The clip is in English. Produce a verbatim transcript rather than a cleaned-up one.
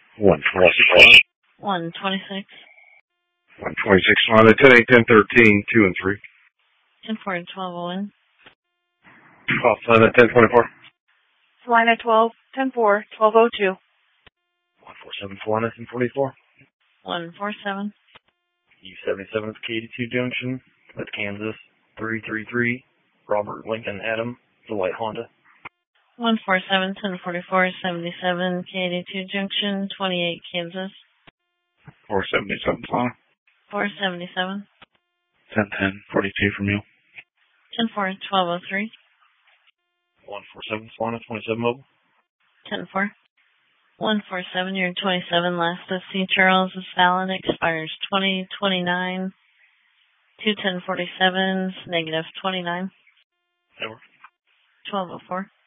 one twenty-six. one twenty-six. one twenty-six, Solana, ten eight, ten thirteen, two and three. ten four, twelve oh one. twelve, Solana, ten twenty-four. Solana twelve, ten four, twelve oh two. one forty-seven, Solana, ten forty-four. one forty-seven. U seventy-seven, K eighty-two Junction, with Kansas, three three three, Robert Lincoln Adam, the light Honda. one forty-seven, ten forty-four, seventy-seven, K eighty-two Junction, twenty-eight, Kansas. four seventy-seven, Solana. four seventy-seven. ten ten, forty-two from you. ten four, twelve oh three. one forty-seven, Solana, twenty-seven mobile. ten four. one forty-seven, you're twenty-seven, last of C. Charles is valid, expires twenty twenty-nine. two ten forty-seven, negative twenty-nine. Over. twelve oh four.